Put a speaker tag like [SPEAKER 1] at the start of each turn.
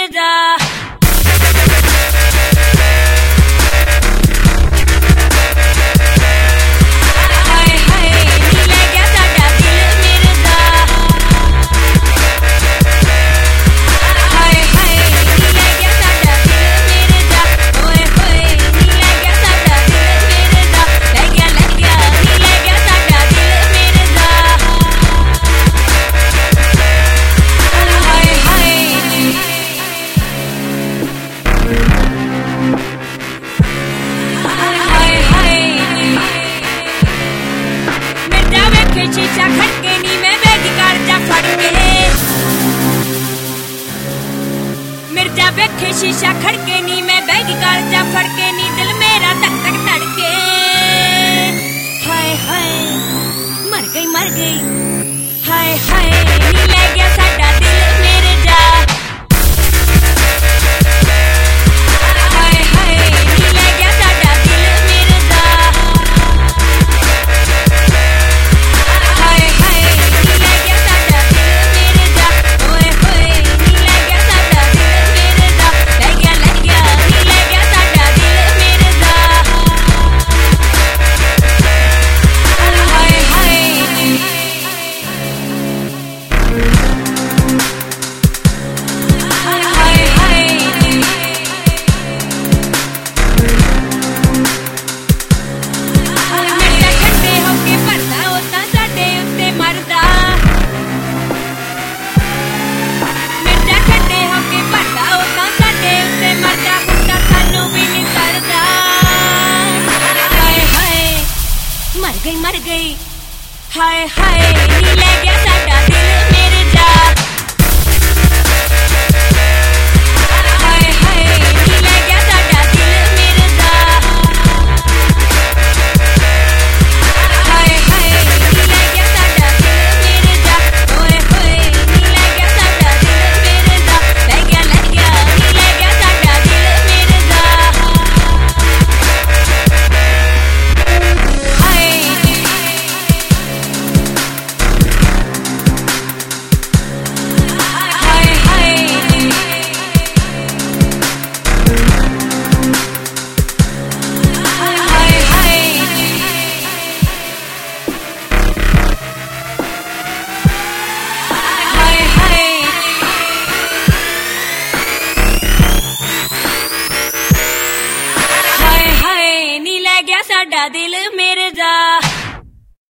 [SPEAKER 1] जा। शीशा खड़के नी मैं बैगी कर जा फड़ के, मिर्जा बैठे शीशा खड़के नी मैं बैगी कर जा फड़ के नी, दिल मेरा धक धक धड़के। हाय हाय मर गई हाय हाय नी ले गया साडा दिल मेरे जा। मर गई हाय हाय नी ले गया साडा दिल मेरे जा। हाय हाय नी ले गया साडा दिल मेरे जा। हाय हाय नी ले गया साडा दिल मेरे जा। ओए होए नी ले गया साडा दिल मेरे जा। ले गया नी ले गया साडा दिल मेरे जा। साडा दिल मेरे जा।